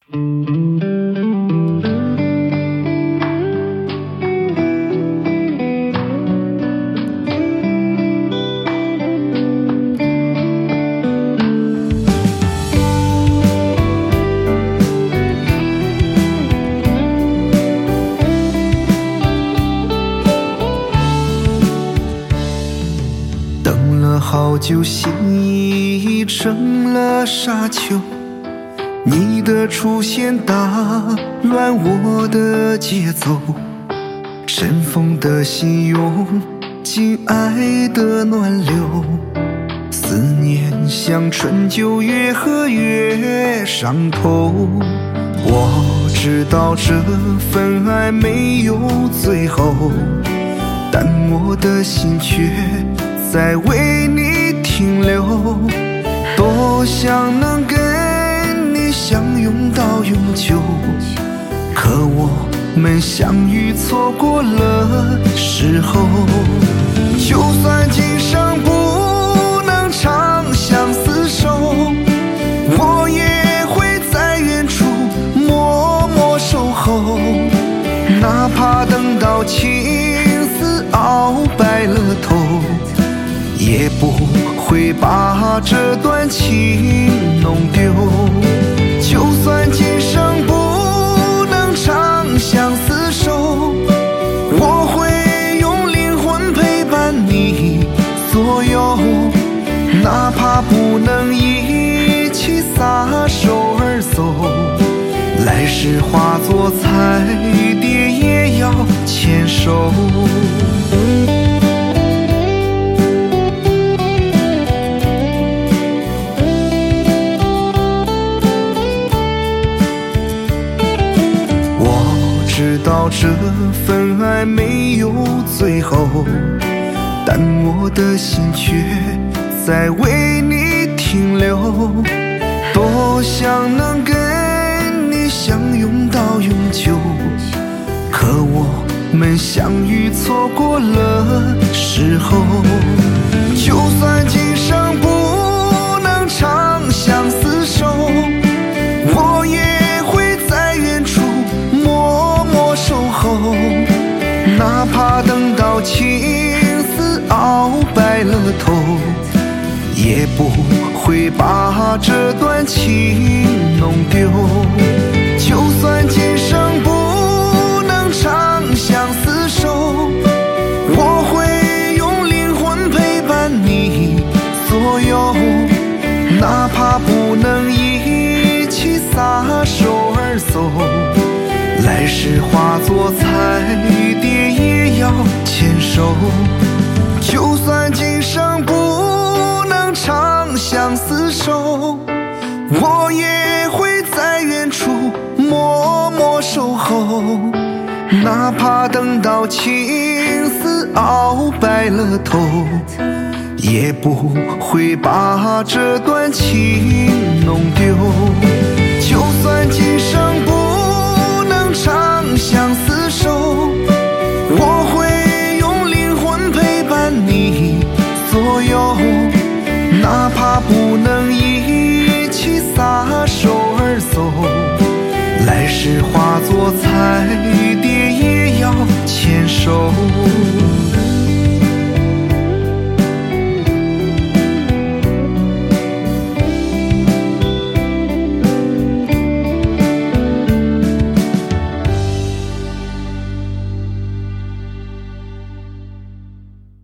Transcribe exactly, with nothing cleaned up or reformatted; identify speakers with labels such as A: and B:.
A: 等了好久，心已成了沙丘，你的出现打乱我的节奏，尘封的心涌进爱的暖流，思念像春九月和月上头。我知道这份爱没有最后，但我的心却在为你停留，多想能跟你相拥到永久，可我们相遇错过了时候。就算今生不能长相厮守，我也会在远处默默守候，哪怕等到青丝熬白了头，也不会把这段情弄丢。就算今生不能长相厮守，我会用灵魂陪伴你左右，哪怕不能一起撒手而走，来世化作彩蝶也要牵手。知道这份爱没有最后，但我的心却在为你停留，多想能跟你相拥到永久，可我们相遇错过了时候。就算今生不能长相厮守，我也会在远处默默守候，哪怕等到青丝熬白了头，也不会把这段情弄丢。就算今生不能长相厮守，我会用灵魂陪伴你左右，哪怕不能一起撒手而走，来世化作彩蝶也要牵手。就算今生不能长相厮守，我也会在远处默默守候，哪怕等到青丝熬白了头，也不会把这段情弄丢。